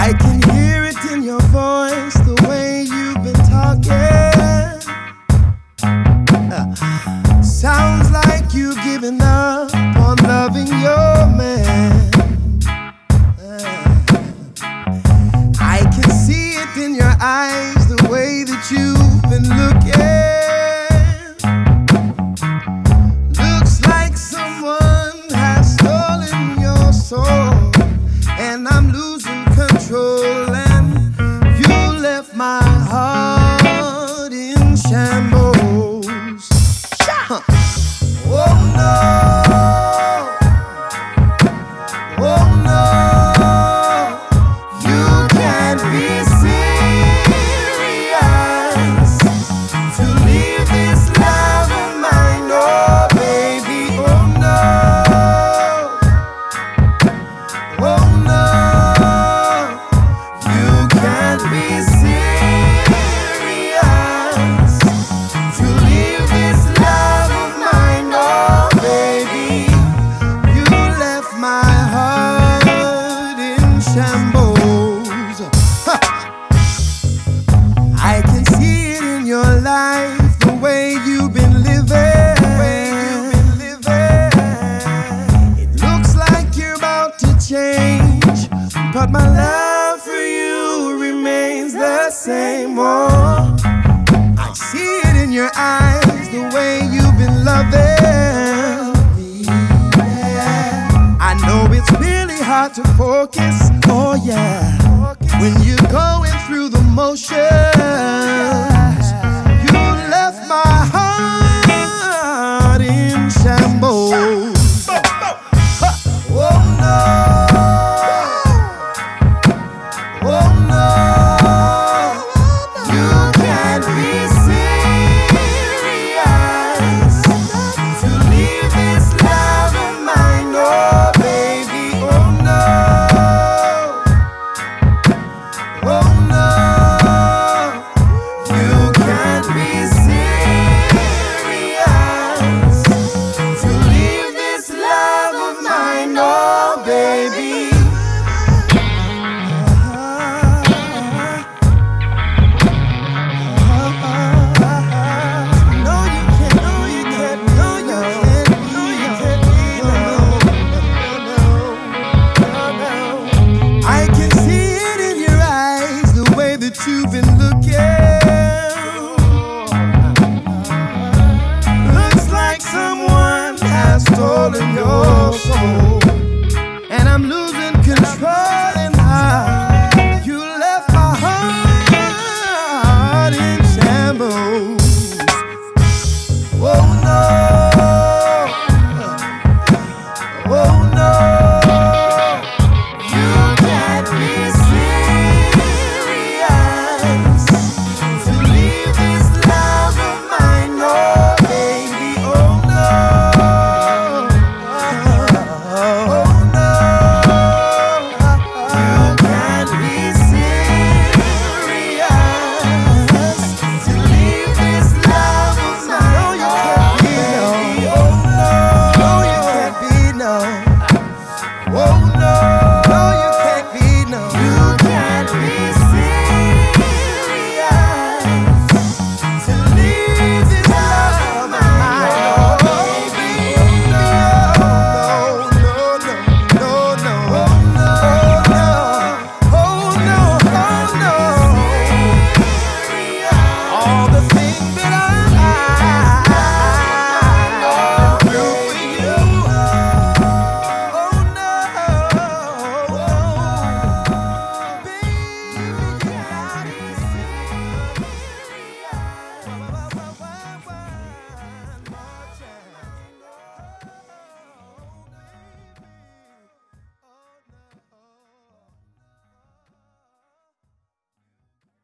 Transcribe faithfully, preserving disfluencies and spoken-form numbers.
I can hear it in your voice, the way you've been talking. Uh, sounds like you've given up on loving your man. Uh, I can see it in your eyes, the way that you've been looking. Looks like someone has stolen your soul, and I'm losing control, and you left my heart in shambles. Huh. Oh no, oh no, you can't be serious to leave this love of mine, oh baby, oh no, oh no. You can't be serious to leave this love of mine, oh baby. You left my heart in shambles. Ha. I can see it in your life, the way you've been living. It looks like you're about to change, but my love for you remains the same. Oh, I see it in your eyes, the way you've been loving me. I know it's really hard to focus, oh yeah, when you're going through the motions. You left my heart in shambles. Oh no, oh no, you can't be serious to leave this love of mine, oh baby, oh no, oh no, you can't be serious to leave this love of mine, oh baby. No, you can't, no, you can't, no, you can't, no, you can't be, no, no, no, no. I can see it in your eyes, the way that you've been looking. Looks like someone has stolen your soul, and I'm losing control.